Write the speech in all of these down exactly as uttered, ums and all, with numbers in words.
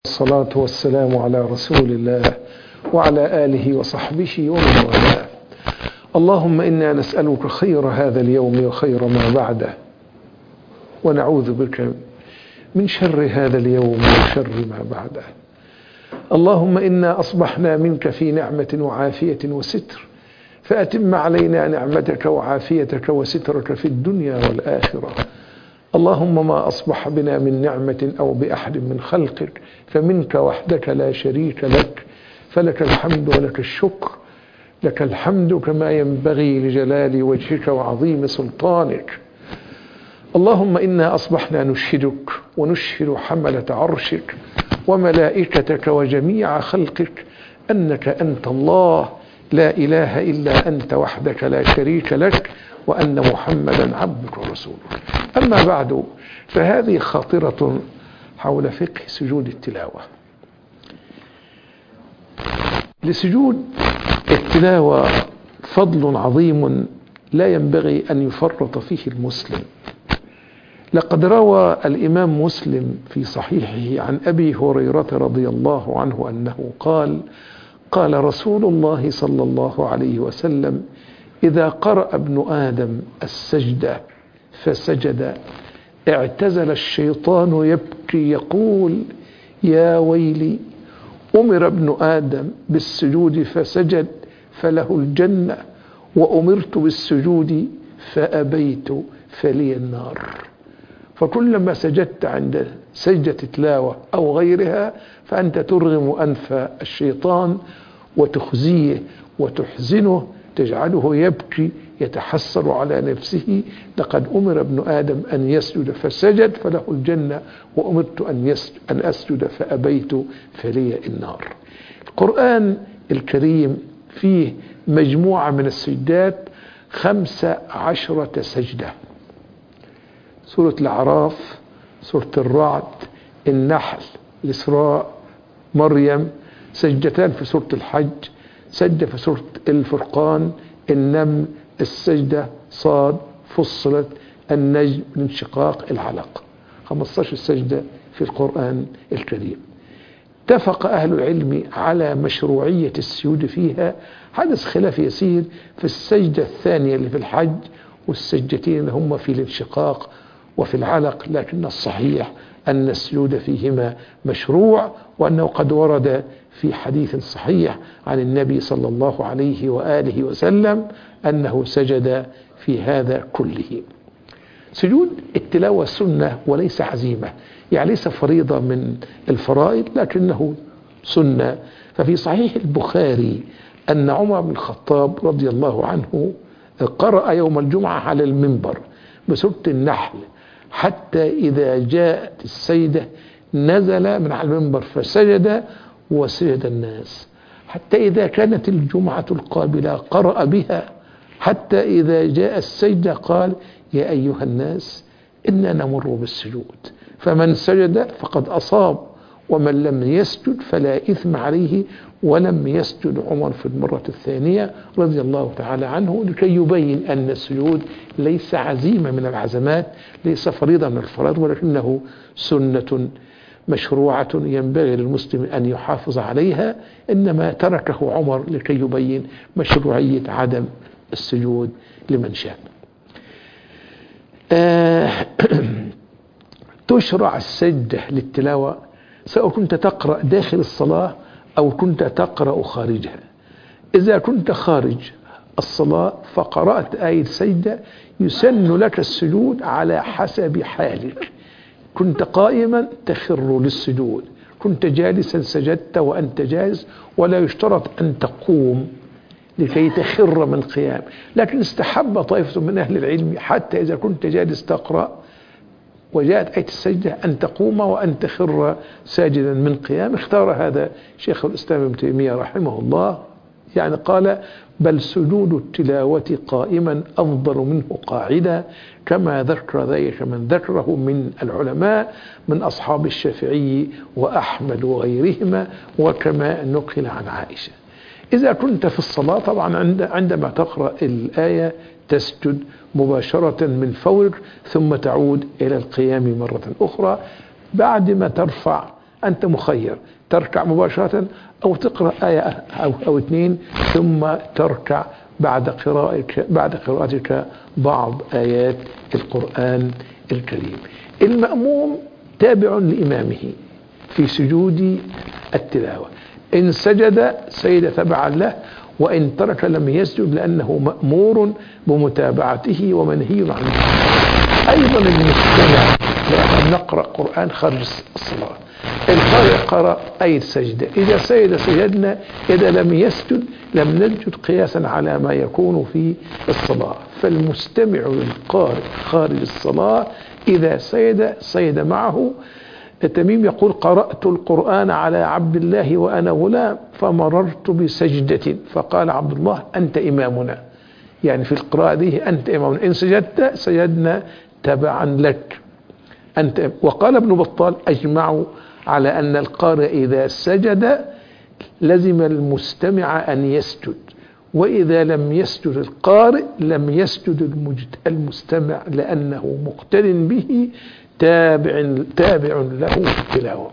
الصلاة والسلام على رسول الله وعلى آله وصحبه ومن والاه. اللهم إنا نسألك خير هذا اليوم وخير ما بعده، ونعوذ بك من شر هذا اليوم وشر ما بعده. اللهم إنا أصبحنا منك في نعمة وعافية وستر، فأتم علينا نعمتك وعافيتك وسترك في الدنيا والآخرة. اللهم ما أصبح بنا من نعمة أو بأحد من خلقك فمنك وحدك لا شريك لك، فلك الحمد ولك الشكر. لك الحمد كما ينبغي لجلال وجهك وعظيم سلطانك. اللهم إنا أصبحنا نشهدك ونشهد حملة عرشك وملائكتك وجميع خلقك أنك أنت الله لا إله إلا أنت وحدك لا شريك لك، وأن محمدا عبدك ورسولك. أما بعد، فهذه خاطرة حول فقه سجود التلاوة. لسجود التلاوة فضل عظيم لا ينبغي أن يفرط فيه المسلم. لقد روى الإمام مسلم في صحيحه عن أبي هريرة رضي الله عنه أنه قال: قال رسول الله صلى الله عليه وسلم: إذا قرأ ابن آدم السجدة فسجد اعتزل الشيطان يبكي يقول: يا ويلي، أمر ابن آدم بالسجود فسجد فله الجنة، وأمرت بالسجود فأبيت فلي النار. فكلما سجدت عند سجدة تلاوة أو غيرها فأنت ترغم أنف الشيطان وتخزيه وتحزنه، تجعله يبكي يتحسر على نفسه: لقد أمر ابن آدم أن يسجد فسجد فله الجنة، وأمرت أن, أن أسجد فأبيت فلي النار. القرآن الكريم فيه مجموعة من السجدات، خمس عشرة سجدة: سورة الأعراف، سورة الرعد، النحل، الإسراء، مريم، سجدتان في سورة الحج، سجدة في سورة الفرقان، النمل، السجدة، صاد، فصلت، النجم، الانشقاق، العلق. خمسة عشر سجدة في القرآن الكريم. اتفق أهل العلم على مشروعية السجود فيها. حدث خلاف يسير في السجدة الثانية اللي في الحج والسجدتين هم في الانشقاق وفي العلق، لكن الصحيح أن السجود فيهما مشروع، وأنه قد ورد في حديث صحيح عن النبي صلى الله عليه وآله وسلم أنه سجد في هذا كله. سجود التلاوة سنة وليس عزيمة، يعني ليس فريضة من الفرائض لكنه سنة. ففي صحيح البخاري أن عمر بن الخطاب رضي الله عنه قرأ يوم الجمعة على المنبر بسورة النحل حتى إذا جاءت السجدة نزل من على المنبر فسجد وسجد الناس، حتى إذا كانت الجمعة القابلة قرأ بها، حتى إذا جاء السجدة قال: يا أيها الناس إنا نمر بالسجود، فمن سجد فقد أصاب، ومن لم يسجد فلا إثم عليه. ولم يسجد عمر في المرة الثانية رضي الله تعالى عنه، لكي يبين أن السجود ليس عزيمة من العزمات، ليس فريضة من الفرائض، ولكنه سنة مشروعة ينبغي للمسلم أن يحافظ عليها، إنما تركه عمر لكي يبين مشروعية عدم السجود لمن شاء. آه تشرع السجدة للتلاوة سواء كنت تقرأ داخل الصلاة أو كنت تقرأ خارجها. إذا كنت خارج الصلاة فقرأت آية سجدة يسن لك السجود على حسب حالك. كنت قائما تخر للسجود، كنت جالسا سجدت وأنت جالس، ولا يشترط أن تقوم لكي تخر من القيام. لكن استحب طائفة من أهل العلم حتى إذا كنت جالس تقرأ وجاءت آية السجدة أن تقوم وأن تخر ساجدا من قيام. اختار هذا شيخ الإسلام ابن تيمية رحمه الله، يعني قال: بل سجود التلاوة قائما أفضل منه قاعدا، كما ذكر ذلك من ذكره من العلماء من أصحاب الشافعي وأحمد وغيرهما، وكما نقل عن عائشة. إذا كنت في الصلاة طبعا عندما تقرأ الآية تسجد مباشرة من فورك، ثم تعود إلى القيام مرة أخرى بعد ما ترفع أنت مخير، تركع مباشرة أو تقرأ آية أو, أو اثنين ثم تركع بعد قراءتك بعد قراءتك بعض آيات القرآن الكريم. المأموم تابع لإمامه في سجود التلاوة، إن سجد سجد تبعا له، وإن ترك لم يسجد لأنه مأمور بمتابعته ومنهي عنه. أيضا المستمع، لأن نقرأ قرآن خارج الصلاة، القارئ قرأ أي سجدة، إذا سجد سجدنا، إذا لم يسجد لم نسجد قياسا على ما يكون في الصلاة. فالمستمع للقارئ خارج الصلاة إذا سجد سجد معه. تميم يقول: قرأت القرآن على عبد الله وأنا غلام فمررت بسجدة فقال عبد الله: أنت إمامنا، يعني في القراءة دي أنت إمامنا، إن سجدت سجدنا تبعا لك أنت. وقال ابن بطال: أجمعوا على أن القارئ إذا سجد لزم المستمع أن يسجد، وإذا لم يسجد القارئ لم يسجد المستمع لأنه مقتد به تابع تابع له في التلاوة.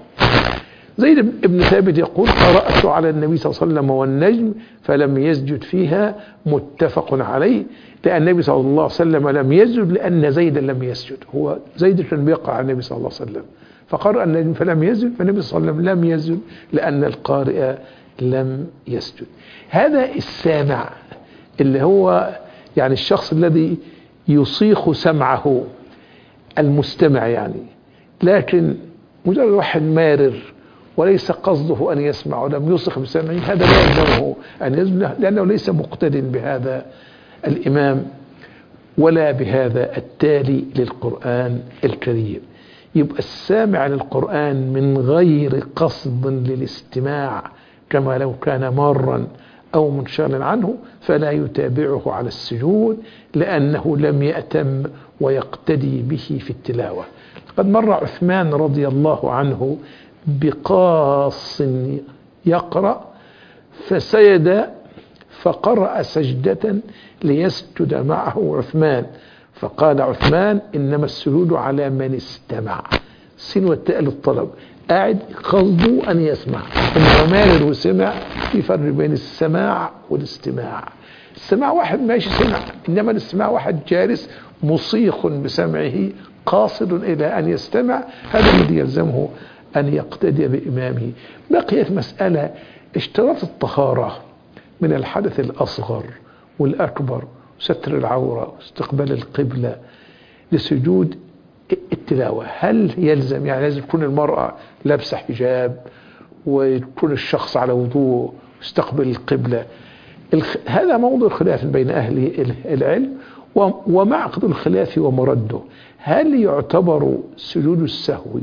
زيد بن ثابت يقول: قرأت على النبي صلى الله عليه وسلم والنجم فلم يسجد فيها، متفق عليه، لأن النبي صلى الله عليه وسلم لم يسجد لأن زيدا لم يسجد. هو زيد كان بيقع على النبي صلى الله عليه وسلم فقرأ النجم فلم يسجد، فالنبي صلى الله عليه وسلم لم يسجد لأن القارئ لم يسجد. هذا السامع اللي هو يعني الشخص الذي يصيخ سمعه، المستمع يعني، لكن مجرد واحد مارر وليس قصده أن يسمع ولم يصخ بسمعه، هذا لا يلزمه أن يسمع لأنه ليس مقتد بهذا الإمام ولا بهذا التالي للقرآن الكريم. يبقى السامع للقرآن من غير قصد للاستماع كما لو كان مارا أو منشغلا عنه فلا يتابعه على السجود لأنه لم يأتم ويقتدي به في التلاوة. قد مر عثمان رضي الله عنه بقاص يقرأ فسجد فقرأ سجدة ليسجد معه عثمان، فقال عثمان: إنما السجود على من استمع، سين والتاء للطلب، قاعد قصده أن يسمع، إنما مارر وسمع. في فرق بين السماع والاستماع. السماع واحد ماشي سمع، إنما الاستماع واحد جالس مصيخ بسمعه قاصد إلى أن يستمع، هذا الذي يلزمه أن يقتدي بإمامه. بقيت مسألة اشتراط الطهارة من الحدث الأصغر والأكبر، ستر العورة واستقبال القبلة لسجود التلاوة. هل يلزم يعني لازم تكون المرأة لابسة حجاب ويكون الشخص على وضوء واستقبل القبلة؟ هذا موضوع خلاف بين أهل العلم، ومعقد الخلاف ومرده. هل يعتبر سجود السهو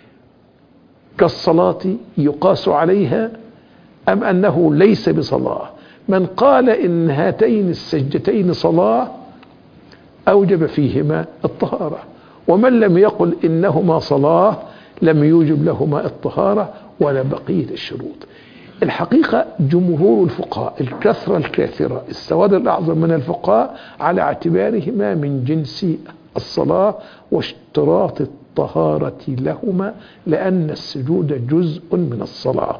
كالصلاة يقاس عليها أم أنه ليس بصلاة؟ من قال إن هاتين السجدتين صلاة أوجب فيهما الطهارة، ومن لم يقل إنهما صلاة لم يوجب لهما الطهارة ولا بقية الشروط. الحقيقة جمهور الفقهاء، الكثرة الكاثرة، السواد الأعظم من الفقهاء، على اعتبارهما من جنس الصلاة واشتراط الطهارة لهما، لأن السجود جزء من الصلاة.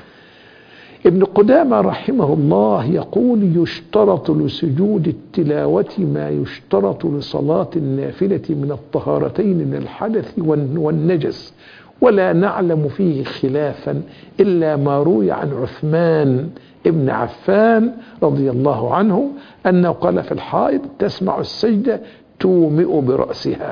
ابن قدامة رحمه الله يقول: يشترط لسجود التلاوة ما يشترط لصلاة النافلة من الطهارتين من الحدث والنجس، ولا نعلم فيه خلافا إلا ما روي عن عثمان ابن عفان رضي الله عنه أنه قال في الحائض تسمع السجدة تومئ برأسها.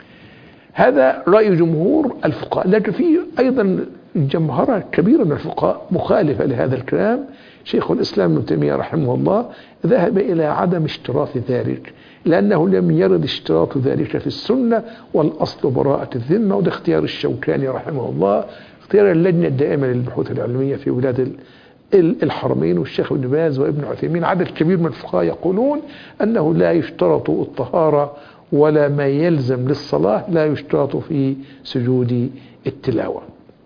هذا رأي جمهور الفقهاء، لكن في أيضا جمهرة كبيرة من الفقهاء مخالفة لهذا الكلام. شيخ الإسلام ابن تيمية رحمه الله ذهب إلى عدم اشتراط ذلك، لأنه لم يرد اشتراط ذلك في السنة، والأصل براءة الذمة، وده اختيار الشوكاني رحمه الله، اختيار اللجنة الدائمة للبحوث العلمية في بلاد الحرمين، والشيخ ابن باز وابن عثيمين. عدد كبير من الفقهاء يقولون أنه لا يشترط الطهارة ولا ما يلزم للصلاة لا يشترط في سجود التلاوة.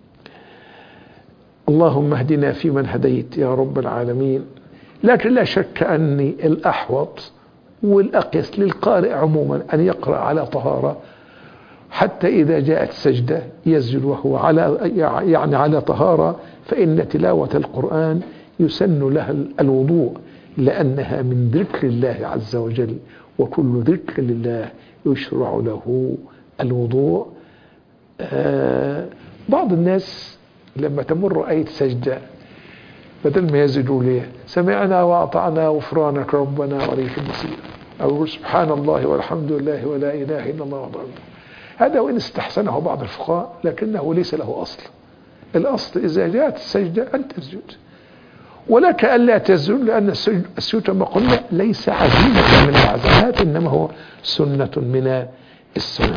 اللهم اهدنا فيمن هديت يا رب العالمين. لكن لا شك أني الأحوط والأقيس للقارئ عموما أن يقرأ على طهارة، حتى إذا جاءت سجدة يسجد وهو على يعني على طهارة، فإن تلاوة القرآن يسن لها الوضوء لأنها من ذكر الله عز وجل، وكل ذكر لله يشرع له الوضوء. آه بعض الناس لما تمر آية سجدة بدل ما يسجدوا ليه سمعنا وأطعنا غفرانك ربنا وإليك المصير، أو سبحان الله والحمد لله ولا إله إلا الله والله. هذا وإن استحسنه بعض الفقهاء لكنه ليس له أصل. الأصل إذا جاءت السجدة أن تسجد، ولك ألا تسجد لأن السجود كما قلنا ليس عزيمة من العزمات إنما هو سنة من السنن.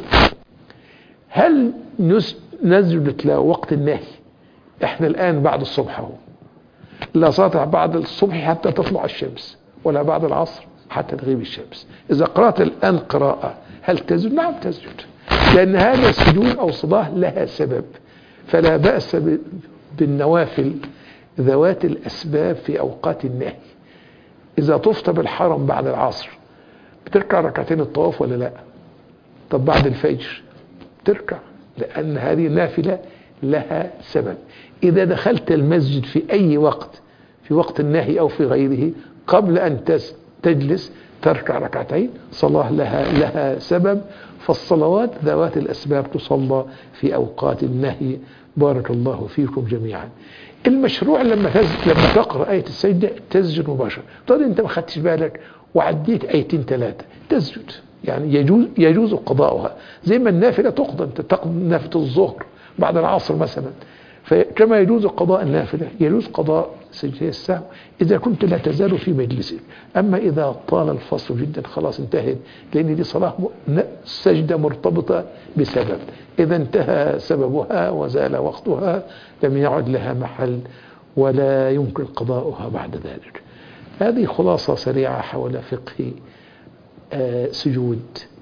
هل نسجد وقت النهي؟ احنا الآن بعد الصبح اهو، لا صلاة بعد الصبح حتى تطلع الشمس ولا بعد العصر حتى تغيب الشمس. إذا قرأت الآن قراءة هل تسجد؟ نعم تسجد، لأن هذا السجود أو صلاة لها سبب، فلا بأس بالنوافل ذوات الأسباب في أوقات النهي. إذا طفت بالحرم بعد العصر بتركع ركعتين الطواف ولا لا؟ طب بعد الفجر تركع، لأن هذه نافلة لها سبب. إذا دخلت المسجد في أي وقت، في وقت النهي أو في غيره، قبل أن تجلس تركع ركعتين، صلاة لها لها سبب. فالصلوات ذوات الأسباب تصلى في أوقات النهي. بارك الله فيكم جميعا. المشروع لما لما تقرأ آية السجدة تسجد مباشرة. طيب أنت ما خدتش بالك وعديت آيتين ثلاثة تسجد، يعني يجوز يجوز قضاؤها زي ما النافلة تقضى. أنت تقضي نافلة الظهر بعد العصر مثلا، فكما يجوز قضاء النافلة يجوز قضاء سجدة السهو إذا كنت لا تزال في مجلسك. أما إذا طال الفصل جدا خلاص انتهت، لأن دي صلاة سجدة مرتبطة بسبب، إذا انتهى سببها وزال وقتها لم يعد لها محل ولا يمكن قضاؤها بعد ذلك. هذه خلاصة سريعة حول فقه آه سجود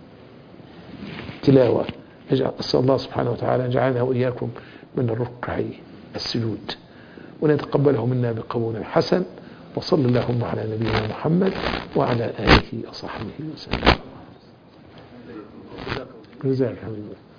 تلاوة. أسأل الله سبحانه وتعالى أن يجعلنا وإياكم من الركع السجود ونتقبله منا بقبول حسن. وصلى اللهم على نبينا محمد وعلى آله وصحبه وسلم. جزاك الله.